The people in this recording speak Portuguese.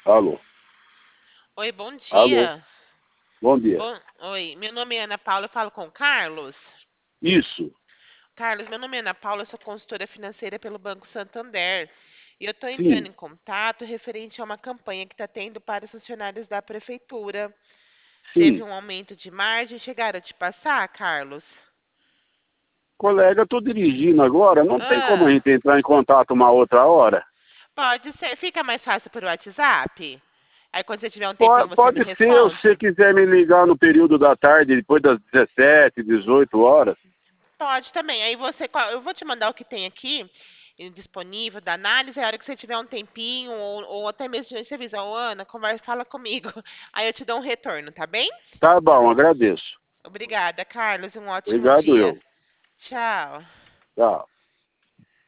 Alô. Oi, bom Alô. dia. Bom dia. Oi, meu nome é Ana Paula, eu falo com o Carlos. Isso. Carlos, meu nome é Ana Paula, eu sou consultora financeira pelo Banco Santander. E eu estou entrando Sim. em contato referente a uma campanha que está tendo para os funcionários da prefeitura. Teve Sim. um aumento de margem, chegaram a te passar, Carlos? Colega, estou dirigindo agora. Não tem como a Ah, gente entrar em contato uma outra hora? pode ser, fica mais fácil por WhatsApp? Aí quando você tiver um tempinho Pode, você me pode ser, se você responde? quiser me ligar no período da tarde, depois das 17, 18 horas. Pode também. Aí eu vou te mandar o que tem aqui disponível da análise. A hora que você tiver um tempinho, ou até mesmo de você avisa, ô Ana, conversa, fala comigo. Aí eu te dou um retorno, tá bem? Tá bom, agradeço. Obrigada, Carlos. Um ótimo Obrigado dia. eu. Tchau. Tchau.